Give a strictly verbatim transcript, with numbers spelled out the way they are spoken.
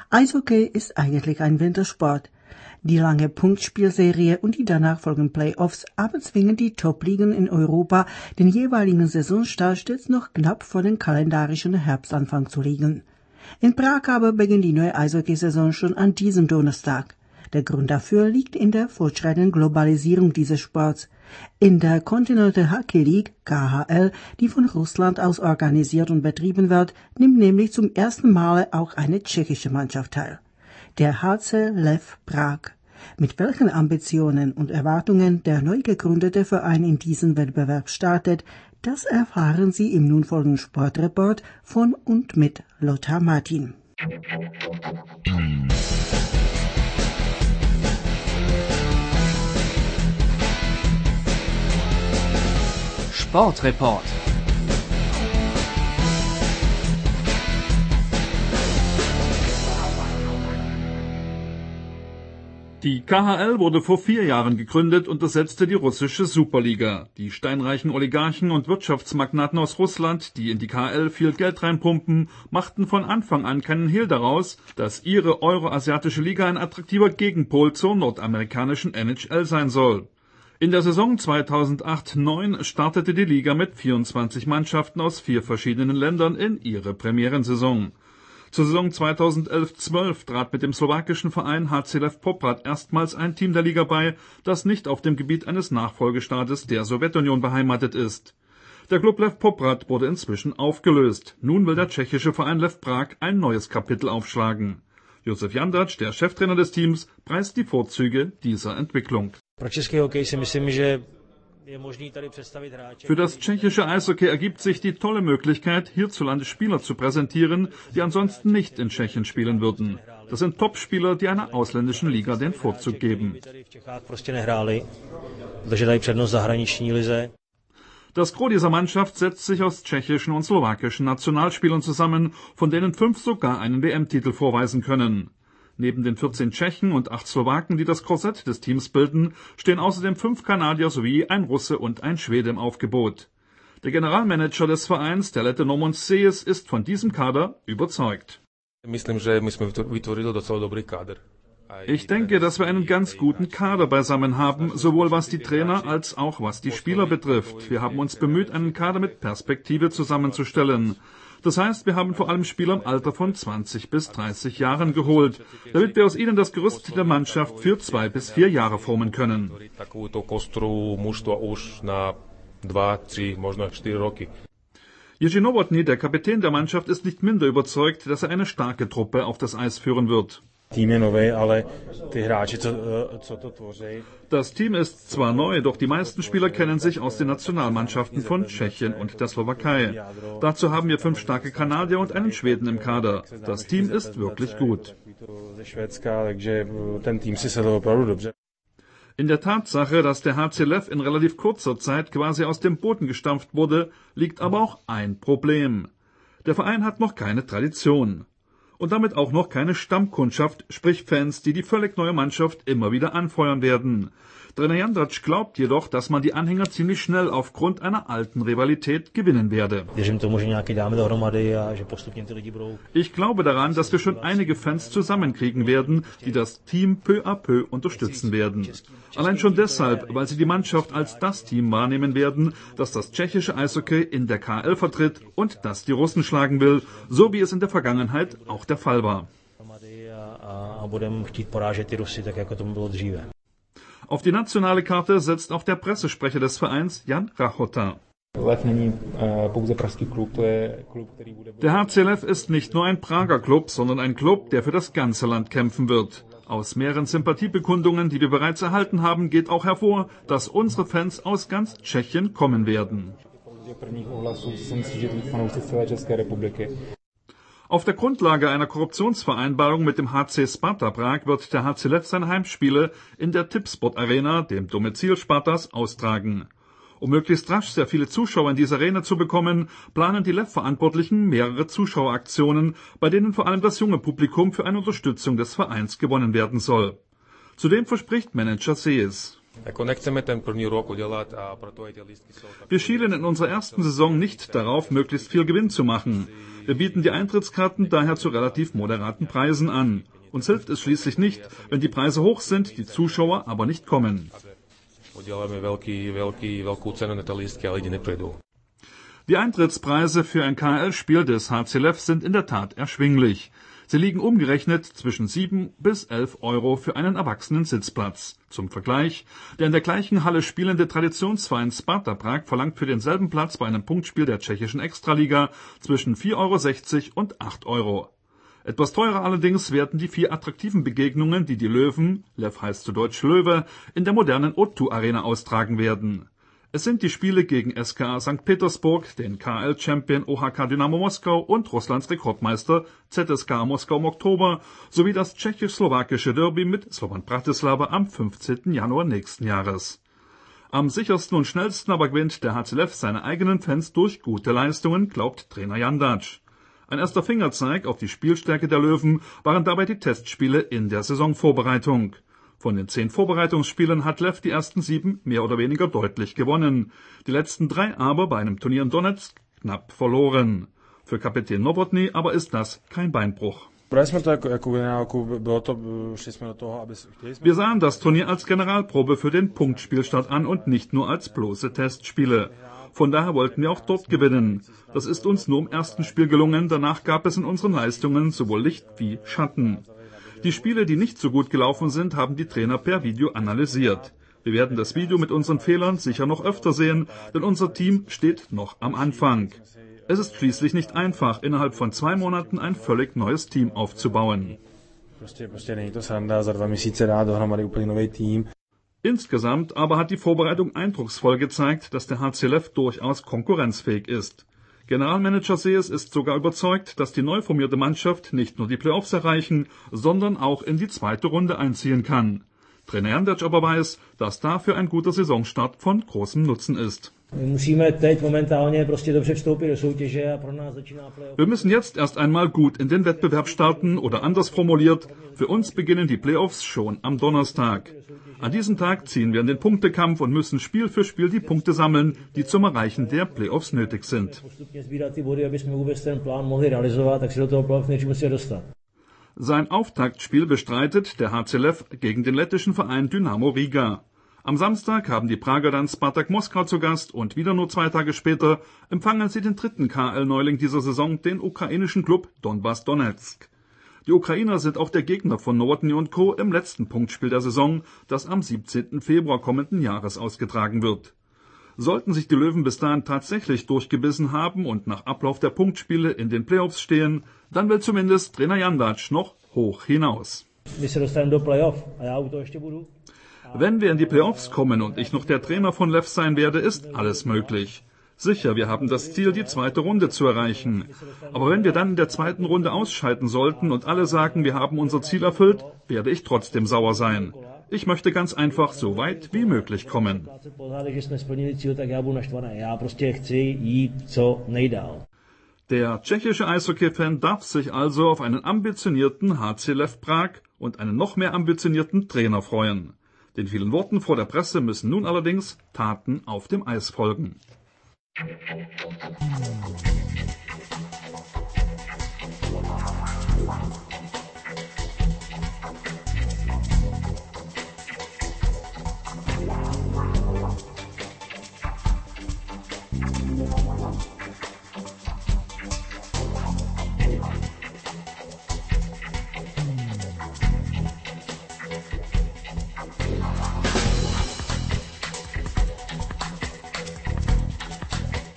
Eishockey ist eigentlich ein Wintersport. Die lange Punktspielserie und die danach folgenden Playoffs aber zwingen die Top-Ligen in Europa, den jeweiligen Saisonstart stets noch knapp vor dem kalendarischen Herbstanfang zu liegen. In Prag aber beginnt die neue Eishockeysaison schon an diesem Donnerstag. Der Grund dafür liegt in der fortschreitenden Globalisierung dieses Sports. In der Continental Hockey League, K H L, die von Russland aus organisiert und betrieben wird, nimmt nämlich zum ersten Mal auch eine tschechische Mannschaft teil. Der H C Lev Prag. Mit welchen Ambitionen und Erwartungen der neu gegründete Verein in diesen Wettbewerb startet, das erfahren Sie im nun folgenden Sportreport von und mit Lothar Martin. Sportreport. Die K H L wurde vor vier Jahren gegründet und ersetzte die russische Superliga. Die steinreichen Oligarchen und Wirtschaftsmagnaten aus Russland, die in die K H L viel Geld reinpumpen, machten von Anfang an keinen Hehl daraus, dass ihre euroasiatische Liga ein attraktiver Gegenpol zur nordamerikanischen N H L sein soll. In der Saison zweitausendacht neun startete die Liga mit vierundzwanzig Mannschaften aus vier verschiedenen Ländern in ihre Premierensaison. Zur Saison zweitausendelf zwölf trat mit dem slowakischen Verein H C Lev Poprad erstmals ein Team der Liga bei, das nicht auf dem Gebiet eines Nachfolgestaates der Sowjetunion beheimatet ist. Der Klub Lev Poprad wurde inzwischen aufgelöst. Nun will der tschechische Verein Lev Prag ein neues Kapitel aufschlagen. Josef Jandač, der Cheftrainer des Teams, preist die Vorzüge dieser Entwicklung. Für das tschechische Eishockey ergibt sich die tolle Möglichkeit, hierzulande Spieler zu präsentieren, die ansonsten nicht in Tschechien spielen würden. Das sind Topspieler, die einer ausländischen Liga den Vorzug geben. Das Gros dieser Mannschaft setzt sich aus tschechischen und slowakischen Nationalspielern zusammen, von denen fünf sogar einen W M-Titel vorweisen können. Neben den vierzehn Tschechen und acht Slowaken, die das Korsett des Teams bilden, stehen außerdem fünf Kanadier sowie ein Russe und ein Schwede im Aufgebot. Der Generalmanager des Vereins, der Lette Nomon Sees, ist von diesem Kader überzeugt. Ich denke, dass wir einen ganz guten Kader beisammen haben, sowohl was die Trainer als auch was die Spieler betrifft. Wir haben uns bemüht, einen Kader mit Perspektive zusammenzustellen. Das heißt, wir haben vor allem Spieler im Alter von zwanzig bis dreißig Jahren geholt, damit wir aus ihnen das Gerüst der Mannschaft für zwei bis vier Jahre formen können. Jiří Novotný, der Kapitän der Mannschaft, ist nicht minder überzeugt, dass er eine starke Truppe auf das Eis führen wird. Das Team ist zwar neu, doch die meisten Spieler kennen sich aus den Nationalmannschaften von Tschechien und der Slowakei. Dazu haben wir fünf starke Kanadier und einen Schweden im Kader. Das Team ist wirklich gut. In der Tatsache, dass der H C Lev in relativ kurzer Zeit quasi aus dem Boden gestampft wurde, liegt aber auch ein Problem. Der Verein hat noch keine Tradition. Und damit auch noch keine Stammkundschaft, sprich Fans, die die völlig neue Mannschaft immer wieder anfeuern werden. Trainer Jandač glaubt jedoch, dass man die Anhänger ziemlich schnell aufgrund einer alten Rivalität gewinnen werde. Ich glaube daran, dass wir schon einige Fans zusammenkriegen werden, die das Team peu à peu unterstützen werden. Allein schon deshalb, weil sie die Mannschaft als das Team wahrnehmen werden, das das tschechische Eishockey in der K H L vertritt und das die Russen schlagen will, so wie es in der Vergangenheit auch der Fall war. Auf die nationale Karte setzt auch der Pressesprecher des Vereins Jan Rachota. Der H C Lev ist nicht nur ein Prager Klub, sondern ein Klub, der für das ganze Land kämpfen wird. Aus mehreren Sympathiebekundungen, die wir bereits erhalten haben, geht auch hervor, dass unsere Fans aus ganz Tschechien kommen werden. Auf der Grundlage einer Korruptionsvereinbarung mit dem H C Sparta Prag wird der H C Lev seine Heimspiele in der Tipsport Arena, dem Domizil Spartas, austragen. Um möglichst rasch sehr viele Zuschauer in diese Arena zu bekommen, planen die Lev-Verantwortlichen mehrere Zuschaueraktionen, bei denen vor allem das junge Publikum für eine Unterstützung des Vereins gewonnen werden soll. Zudem verspricht Manager Sees: Wir schielen in unserer ersten Saison nicht darauf, möglichst viel Gewinn zu machen. Wir bieten die Eintrittskarten daher zu relativ moderaten Preisen an. Uns hilft es schließlich nicht, wenn die Preise hoch sind, die Zuschauer aber nicht kommen. Die Eintrittspreise für ein K H L-Spiel des H C L F sind in der Tat erschwinglich. Sie liegen umgerechnet zwischen sieben bis elf Euro für einen erwachsenen Sitzplatz. Zum Vergleich, der in der gleichen Halle spielende Traditionsverein Sparta Prag verlangt für denselben Platz bei einem Punktspiel der tschechischen Extraliga zwischen vier Euro sechzig und acht Euro. Etwas teurer allerdings werden die vier attraktiven Begegnungen, die die Löwen, Lev heißt zu Deutsch Löwe, in der modernen O zwei Arena austragen werden. Es sind die Spiele gegen S K A Sankt Petersburg, den K H L-Champion O H K Dynamo Moskau und Russlands Rekordmeister Z S K A Moskau im Oktober sowie das tschechisch-slowakische Derby mit Slovan Bratislava am fünfzehnten Januar nächsten Jahres. Am sichersten und schnellsten aber gewinnt der H C L F seine eigenen Fans durch gute Leistungen, glaubt Trainer Jandacz. Ein erster Fingerzeig auf die Spielstärke der Löwen waren dabei die Testspiele in der Saisonvorbereitung. Von den zehn Vorbereitungsspielen hat Lev die ersten sieben mehr oder weniger deutlich gewonnen. Die letzten drei aber bei einem Turnier in Donetsk knapp verloren. Für Kapitän Nowotny aber ist das kein Beinbruch. Wir sahen das Turnier als Generalprobe für den Punktspielstart an und nicht nur als bloße Testspiele. Von daher wollten wir auch dort gewinnen. Das ist uns nur im ersten Spiel gelungen, danach gab es in unseren Leistungen sowohl Licht wie Schatten. Die Spiele, die nicht so gut gelaufen sind, haben die Trainer per Video analysiert. Wir werden das Video mit unseren Fehlern sicher noch öfter sehen, denn unser Team steht noch am Anfang. Es ist schließlich nicht einfach, innerhalb von zwei Monaten ein völlig neues Team aufzubauen. Insgesamt aber hat die Vorbereitung eindrucksvoll gezeigt, dass der H C L F durchaus konkurrenzfähig ist. Generalmanager Sees ist sogar überzeugt, dass die neu formierte Mannschaft nicht nur die Playoffs erreichen, sondern auch in die zweite Runde einziehen kann. Trainer Jandacz aber weiß, dass dafür ein guter Saisonstart von großem Nutzen ist. Wir müssen jetzt erst einmal gut in den Wettbewerb starten oder anders formuliert, für uns beginnen die Playoffs schon am Donnerstag. An diesem Tag ziehen wir in den Punktekampf und müssen Spiel für Spiel die Punkte sammeln, die zum Erreichen der Playoffs nötig sind. Sein Auftaktspiel bestreitet der H C L F gegen den lettischen Verein Dynamo Riga. Am Samstag haben die Prager dann Spartak Moskau zu Gast und wieder nur zwei Tage später empfangen sie den dritten K H L-Neuling dieser Saison, den ukrainischen Klub Donbas Donetsk. Die Ukrainer sind auch der Gegner von Nowotny und Co. im letzten Punktspiel der Saison, das am siebzehnten Februar kommenden Jahres ausgetragen wird. Sollten sich die Löwen bis dahin tatsächlich durchgebissen haben und nach Ablauf der Punktspiele in den Playoffs stehen, dann will zumindest Trainer Jandacz noch hoch hinaus. Wenn wir in die Playoffs kommen und ich noch der Trainer von Lev sein werde, ist alles möglich. Sicher, wir haben das Ziel, die zweite Runde zu erreichen. Aber wenn wir dann in der zweiten Runde ausscheiden sollten und alle sagen, wir haben unser Ziel erfüllt, werde ich trotzdem sauer sein. Ich möchte ganz einfach so weit wie möglich kommen. Der tschechische Eishockey-Fan darf sich also auf einen ambitionierten H C L F Prag und einen noch mehr ambitionierten Trainer freuen. Den vielen Worten vor der Presse müssen nun allerdings Taten auf dem Eis folgen.